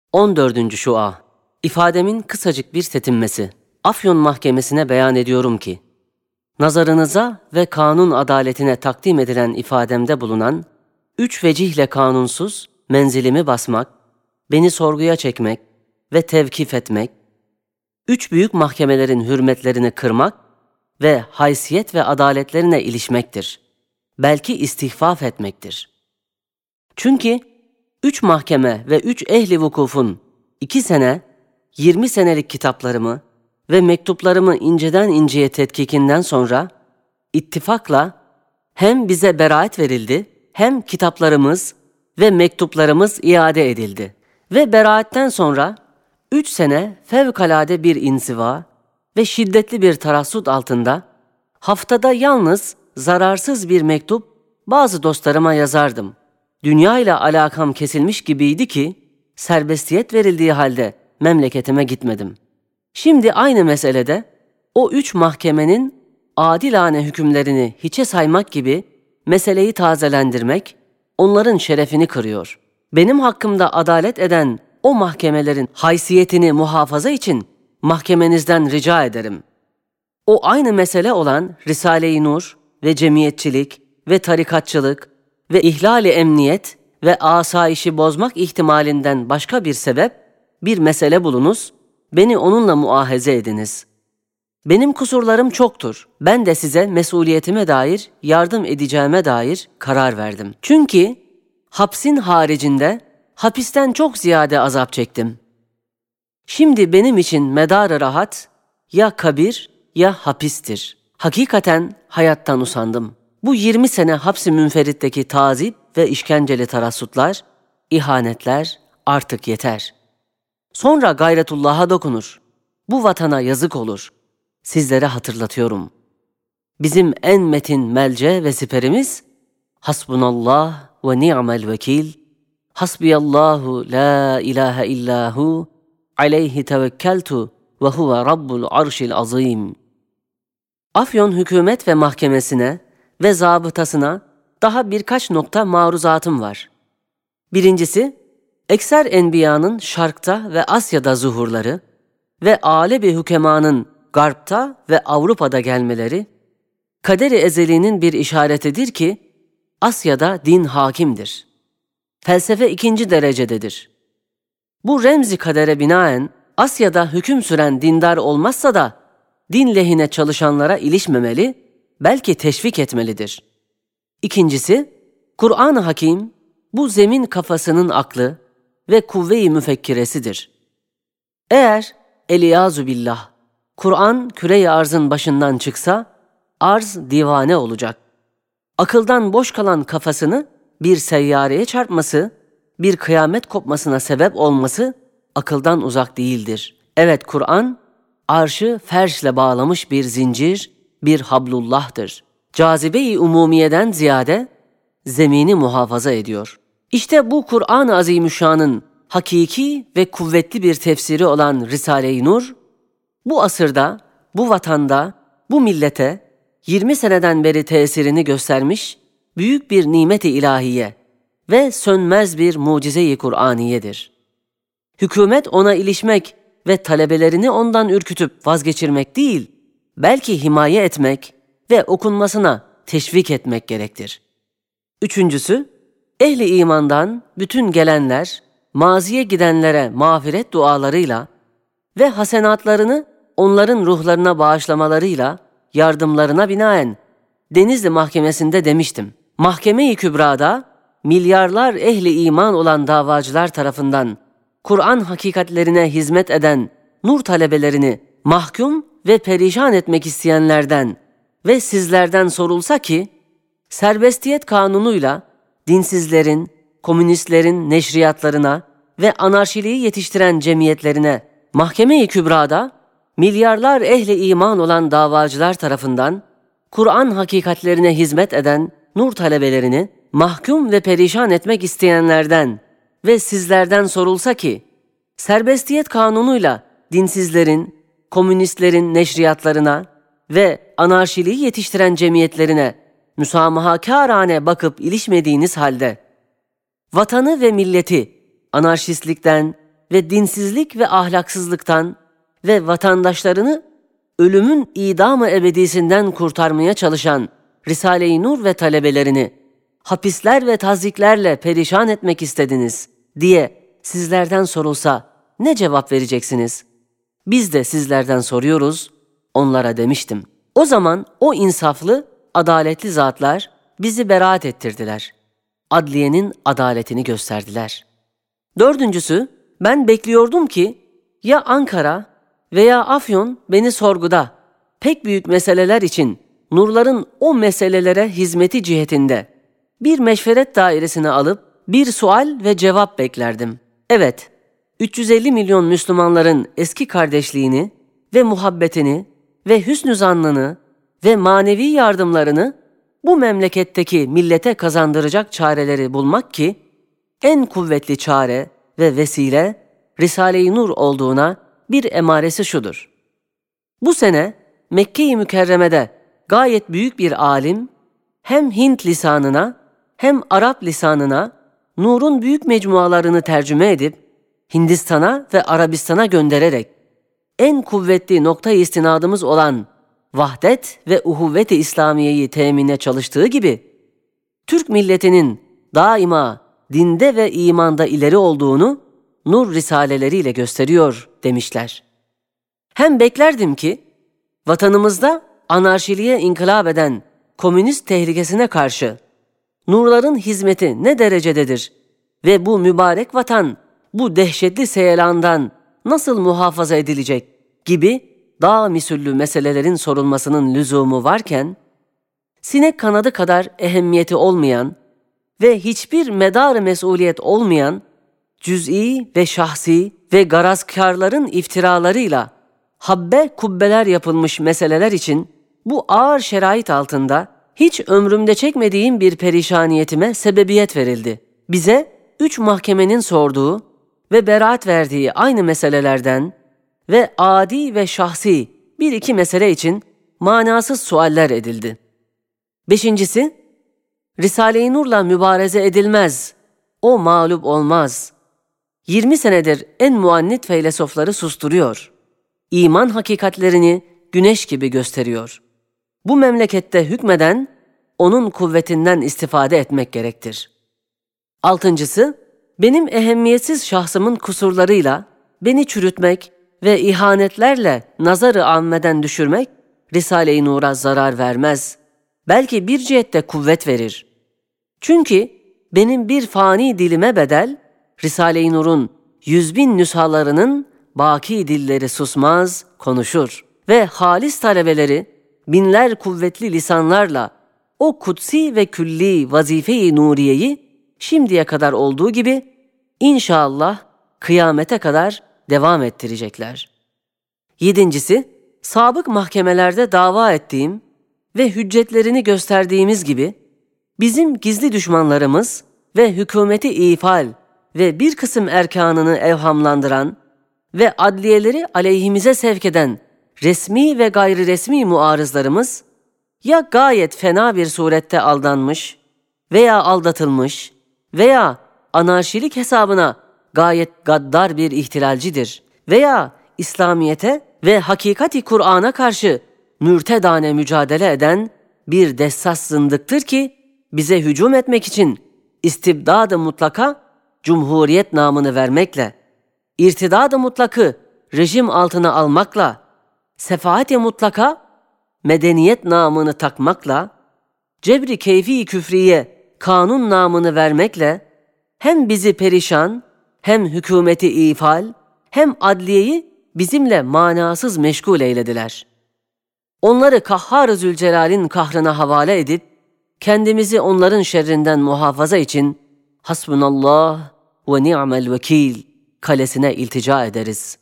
14. Şua. İfademin kısacık bir tetinmesi. Afyon Mahkemesi'ne beyan ediyorum ki, nazarınıza ve kanun adaletine takdim edilen ifademde bulunan 3 vecihle kanunsuz menzilimi basmak, beni sorguya çekmek ve tevkif etmek, 3 büyük mahkemelerin hürmetlerini kırmak ve haysiyet ve adaletlerine ilişmektir. Belki istihfaf etmektir. Çünkü 3 mahkeme ve 3 ehli vukufun 2 sene, 20 senelik kitaplarımı ve mektuplarımı inceden inceye tetkikinden sonra ittifakla hem bize beraat verildi, hem kitaplarımız ve mektuplarımız iade edildi. Ve beraatten sonra 3 sene fevkalade bir inziva ve şiddetli bir tarassut altında haftada yalnız zararsız bir mektup bazı dostlarıma yazardım. Dünya ile alakam kesilmiş gibiydi ki serbestiyet verildiği halde memleketime gitmedim. Şimdi aynı meselede o 3 mahkemenin adilane hükümlerini hiçe saymak gibi meseleyi tazelendirmek onların şerefini kırıyor. Benim hakkımda adalet eden o mahkemelerin haysiyetini muhafaza için mahkemenizden rica ederim. O aynı mesele olan Risale-i Nur ve cemiyetçilik ve tarikatçılık ve ihlal-i emniyet ve asayişi bozmak ihtimalinden başka bir sebep, bir mesele bulunuz, beni onunla muahaze ediniz. Benim kusurlarım çoktur. Ben de size mesuliyetime dair, yardım edeceğime dair karar verdim. Çünkü hapsin haricinde hapisten çok ziyade azap çektim. Şimdi benim için medar-ı rahat ya kabir ya hapistir. Hakikaten hayattan usandım. Bu 20 sene hapsi münferitteki tazip ve işkenceli tarassutlar, ihanetler artık yeter. Sonra gayretullah'a dokunur. Bu vatana yazık olur. Sizlere hatırlatıyorum. Bizim en metin melce ve siperimiz Hasbunallah ve ni'mel vekil. Hasbiyallahu la ilahe illahu aleyhi tevekkeltu ve huve rabbul arşil azim. Afyon hükümet ve mahkemesine ve zabıtasına daha birkaç nokta maruzatım var. Birincisi, ekser enbiyanın Şark'ta ve Asya'da zuhurları ve âle-i hükemanın Garp'ta ve Avrupa'da gelmeleri, kader-i ezeliğinin bir işaretidir ki, Asya'da din hakimdir. Felsefe 2. derecededir. Bu remzi kadere binaen, Asya'da hüküm süren dindar olmazsa da, din lehine çalışanlara ilişmemeli, belki teşvik etmelidir. İkincisi, Kur'an-ı Hakim, bu zemin kafasının aklı ve kuvve-i müfekkiresidir. Eğer, eliyazu billah, Kur'an küre-i arzın başından çıksa, arz divane olacak. Akıldan boş kalan kafasını bir seyyareye çarpması, bir kıyamet kopmasına sebep olması akıldan uzak değildir. Evet, Kur'an, arşı ferşle bağlamış bir zincir, bir hablullah'tır. Cazibe-i umumiyeden ziyade zemini muhafaza ediyor. İşte bu Kur'an-ı Azimüşşan'ın hakiki ve kuvvetli bir tefsiri olan Risale-i Nur, bu asırda, bu vatanda, bu millete 20 seneden beri tesirini göstermiş büyük bir nimet-i ilahiye ve sönmez bir mucize-i Kur'aniyedir. Hükümet ona ilişmek ve talebelerini ondan ürkütüp vazgeçirmek değil, belki himaye etmek ve okunmasına teşvik etmek gerektir. Üçüncüsü, ehli imandan bütün gelenler, maziye gidenlere mağfiret dualarıyla ve hasenatlarını onların ruhlarına bağışlamalarıyla yardımlarına binaen Denizli Mahkemesi'nde demiştim. Mahkeme-i Kübra'da milyarlar ehli iman olan davacılar tarafından Kur'an hakikatlerine hizmet eden nur talebelerini mahkum ve perişan etmek isteyenlerden ve sizlerden sorulsa ki, serbestiyet kanunuyla dinsizlerin, komünistlerin neşriyatlarına ve anarşiliği yetiştiren cemiyetlerine Mahkeme-i Kübra'da milyarlar ehli iman olan davacılar tarafından Kur'an hakikatlerine hizmet eden nur talebelerini mahkum ve perişan etmek isteyenlerden ve sizlerden sorulsa ki, serbestiyet kanunuyla dinsizlerin, komünistlerin neşriyatlarına ve anarşiliği yetiştiren cemiyetlerine müsamahakârane bakıp ilişmediğiniz halde, vatanı ve milleti anarşistlikten, ve dinsizlik ve ahlaksızlıktan ve vatandaşlarını ölümün idam-ı ebedisinden kurtarmaya çalışan Risale-i Nur ve talebelerini hapisler ve taziklerle perişan etmek istediniz diye sizlerden sorulsa ne cevap vereceksiniz? Biz de sizlerden soruyoruz, onlara demiştim. O zaman o insaflı, adaletli zatlar bizi beraat ettirdiler. Adliyenin adaletini gösterdiler. Dördüncüsü, ben bekliyordum ki ya Ankara veya Afyon beni sorguda pek büyük meseleler için nurların o meselelere hizmeti cihetinde bir meşveret dairesine alıp bir sual ve cevap beklerdim. Evet, 350 milyon Müslümanların eski kardeşliğini ve muhabbetini ve hüsnü zannını ve manevi yardımlarını bu memleketteki millete kazandıracak çareleri bulmak ki en kuvvetli çare ve vesile Risale-i Nur olduğuna bir emaresi şudur. Bu sene Mekke-i Mükerreme'de gayet büyük bir alim hem Hint lisanına hem Arap lisanına Nur'un büyük mecmualarını tercüme edip Hindistan'a ve Arabistan'a göndererek en kuvvetli nokta-i istinadımız olan vahdet ve uhuvvet-i İslamiye'yi temine çalıştığı gibi Türk milletinin daima dinde ve imanda ileri olduğunu Nur risaleleriyle gösteriyor demişler. Hem beklerdim ki vatanımızda anarşiliğe inkılap eden komünist tehlikesine karşı nurların hizmeti ne derecededir ve bu mübarek vatan bu dehşetli seyelandan nasıl muhafaza edilecek gibi daha misüllü meselelerin sorulmasının lüzumu varken, sinek kanadı kadar ehemmiyeti olmayan ve hiçbir medar-ı mesuliyet olmayan cüz'i ve şahsi ve garazkârların iftiralarıyla habbe kubbeler yapılmış meseleler için bu ağır şerait altında hiç ömrümde çekmediğim bir perişaniyetime sebebiyet verildi. Bize 3 mahkemenin sorduğu ve beraat verdiği aynı meselelerden ve adi ve şahsi bir iki mesele için manasız sualler edildi. Beşincisi, Risale-i Nur'la mübareze edilmez, o mağlup olmaz. 20 senedir en muannit feylesofları susturuyor. İman hakikatlerini güneş gibi gösteriyor. Bu memlekette hükmeden, onun kuvvetinden istifade etmek gerektir. Altıncısı, benim ehemmiyetsiz şahsımın kusurlarıyla beni çürütmek ve ihanetlerle nazar-ı ammeden düşürmek, Risale-i Nur'a zarar vermez. Belki bir cihette kuvvet verir. Çünkü benim bir fani dilime bedel, Risale-i Nur'un 100.000 nüshalarının baki dilleri susmaz, konuşur ve halis talebeleri binler kuvvetli lisanlarla o kutsi ve külli vazife-i nuriyeyi şimdiye kadar olduğu gibi inşallah kıyamete kadar devam ettirecekler. Yedincisi, sabık mahkemelerde dava ettiğim ve hüccetlerini gösterdiğimiz gibi bizim gizli düşmanlarımız ve hükümeti ifal ve bir kısım erkanını evhamlandıran ve adliyeleri aleyhimize sevk eden resmi ve gayri resmi muarızlarımız ya gayet fena bir surette aldanmış veya aldatılmış veya anarşilik hesabına gayet gaddar bir ihtilalcidir veya İslamiyete ve hakikati Kur'an'a karşı mürtedane mücadele eden bir dessas zındıktır ki bize hücum etmek için istibdad-ı mutlaka cumhuriyet namını vermekle, irtidad-ı mutlakı rejim altına almakla, sefahat-i mutlaka medeniyet namını takmakla, cebri keyfi küfriye kanun namını vermekle hem bizi perişan, hem hükümeti ifal, hem adliyeyi bizimle manasız meşgul eylediler. Onları Kahhar-ı Zülcelal'in kahrına havale edip, kendimizi onların şerrinden muhafaza için Hasbunallah ve ni'mel vekil kalesine iltica ederiz.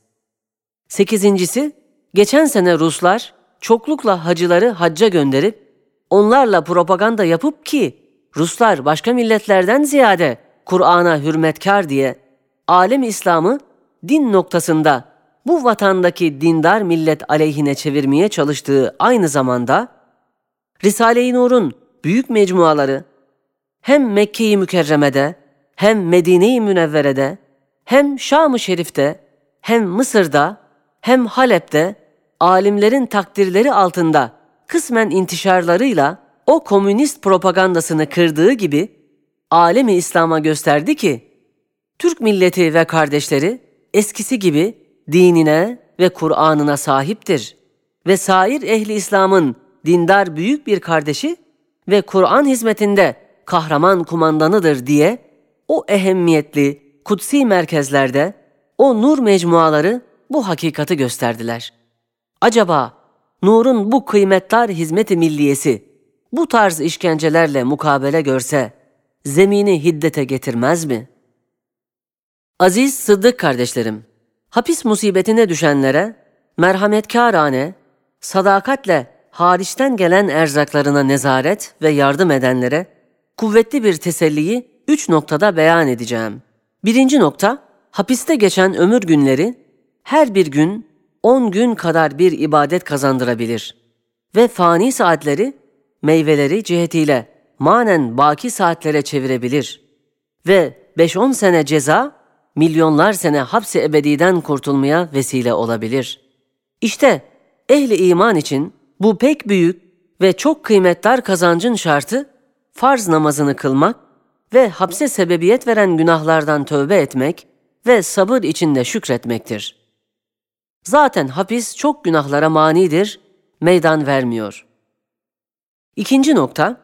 Sekizincisi, geçen sene Ruslar çoklukla hacıları hacca gönderip, onlarla propaganda yapıp ki, Ruslar başka milletlerden ziyade Kur'an'a hürmetkar diye, alem İslam'ı din noktasında bu vatandaki dindar millet aleyhine çevirmeye çalıştığı aynı zamanda, Risale-i Nur'un büyük mecmuaları hem Mekke-i Mükerreme'de, hem Medine-i Münevvere'de, hem Şam-ı Şerif'te, hem Mısır'da, hem Halep'te alimlerin takdirleri altında kısmen intişarlarıyla o komünist propagandasını kırdığı gibi alemi İslam'a gösterdi ki Türk milleti ve kardeşleri eskisi gibi dinine ve Kur'an'ına sahiptir ve sair ehli İslam'ın dindar büyük bir kardeşi ve Kur'an hizmetinde kahraman kumandanıdır diye o ehemmiyetli kutsi merkezlerde o nur mecmuaları bu hakikati gösterdiler. Acaba nurun bu kıymetdar hizmet-i milliyesi bu tarz işkencelerle mukabele görse zemini hiddete getirmez mi? Aziz Sıddık kardeşlerim, hapis musibetine düşenlere merhametkârane, sadakatle hariçten gelen erzaklarına nezaret ve yardım edenlere kuvvetli bir teselliyi 3 noktada beyan edeceğim. 1. nokta, hapiste geçen ömür günleri her bir gün 10 gün kadar bir ibadet kazandırabilir ve fani saatleri meyveleri cihetiyle manen baki saatlere çevirebilir ve 5-10 sene ceza milyonlar sene hapsi ebediden kurtulmaya vesile olabilir. İşte ehli iman için bu pek büyük ve çok kıymetdar kazancın şartı farz namazını kılmak ve hapse sebebiyet veren günahlardan tövbe etmek ve sabır içinde şükretmektir. Zaten hapis çok günahlara manidir, meydan vermiyor. 2. nokta,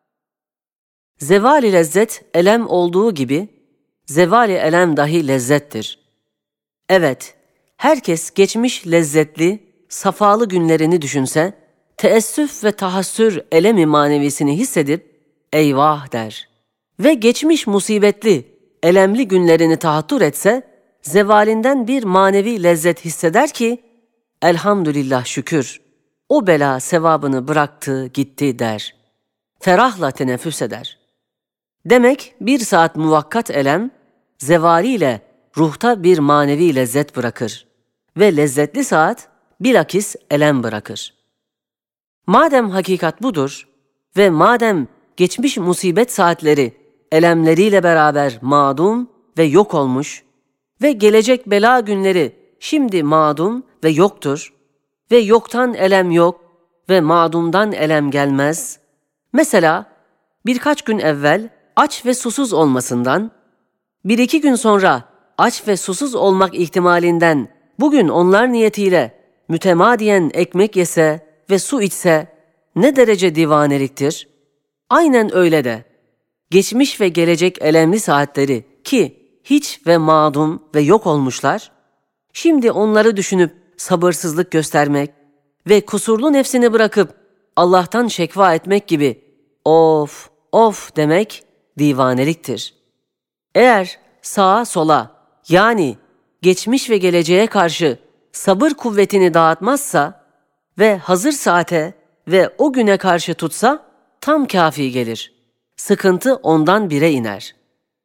zeval-i lezzet elem olduğu gibi zeval-i elem dahi lezzettir. Evet, herkes geçmiş lezzetli, safalı günlerini düşünse, teessüf ve tahassür elemi manevisini hissedip eyvah der ve geçmiş musibetli, elemli günlerini tahattür etse, zevalinden bir manevi lezzet hisseder ki, elhamdülillah şükür, o bela sevabını bıraktı gitti der. Ferahla teneffüs eder. Demek 1 saat muvakkat elem, zevaliyle ruhta bir manevi lezzet bırakır ve lezzetli saat bilakis elem bırakır. Madem hakikat budur ve madem geçmiş musibet saatleri elemleriyle beraber madum ve yok olmuş ve gelecek bela günleri şimdi madum ve yoktur ve yoktan elem yok ve madumdan elem gelmez. Mesela birkaç gün evvel aç ve susuz olmasından, 1-2 gün sonra aç ve susuz olmak ihtimalinden bugün onlar niyetiyle mütemadiyen ekmek yese ve su içse ne derece divaneliktir? Aynen öyle de geçmiş ve gelecek elemli saatleri ki hiç ve madum ve yok olmuşlar, şimdi onları düşünüp sabırsızlık göstermek ve kusurlu nefsini bırakıp Allah'tan şekva etmek gibi of of demek divaneliktir. Eğer sağa sola yani geçmiş ve geleceğe karşı sabır kuvvetini dağıtmazsa ve hazır saate ve o güne karşı tutsa tam kafi gelir. Sıkıntı ondan 1'e iner.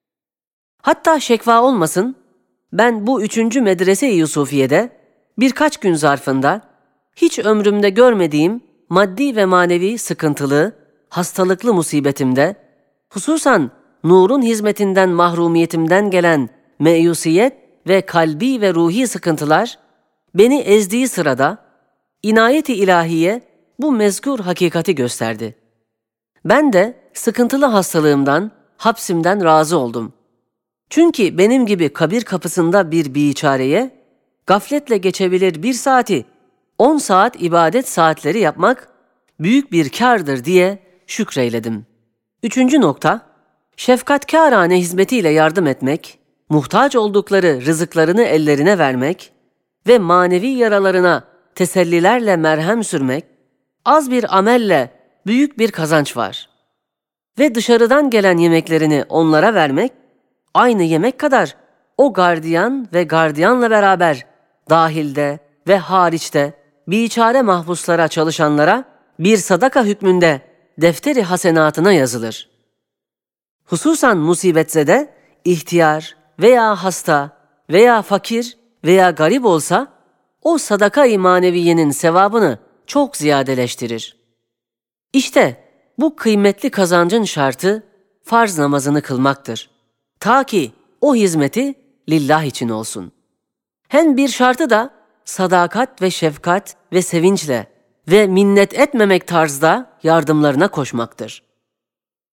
Hatta şekva olmasın, ben bu 3. Medrese-i Yusufiye'de birkaç gün zarfında hiç ömrümde görmediğim maddi ve manevi sıkıntılı, hastalıklı musibetimde, hususan nurun hizmetinden mahrumiyetimden gelen meyusiyet ve kalbi ve ruhi sıkıntılar beni ezdiği sırada inayet-i ilahiye bu mezkur hakikati gösterdi. Ben de sıkıntılı hastalığımdan, hapsimden razı oldum. Çünkü benim gibi kabir kapısında bir biçareye gafletle geçebilir 1 saati 10 saat ibadet saatleri yapmak büyük bir kârdır diye şükreyledim. 3. nokta, şefkatkârane hizmetiyle yardım etmek, muhtaç oldukları rızıklarını ellerine vermek ve manevi yaralarına tesellilerle merhem sürmek, az bir amelle büyük bir kazanç var. Ve dışarıdan gelen yemeklerini onlara vermek, aynı yemek kadar o gardiyan ve gardiyanla beraber dahilde ve hariçte biçare mahpuslara çalışanlara bir sadaka hükmünde defteri hasenatına yazılır. Hususan musibetzede ihtiyar veya hasta veya fakir veya garip olsa o sadaka-i maneviyenin sevabını çok ziyadeleştirir. İşte bu kıymetli kazancın şartı farz namazını kılmaktır. Ta ki o hizmeti lillah için olsun. Hem bir şartı da sadakat ve şefkat ve sevinçle ve minnet etmemek tarzda yardımlarına koşmaktır.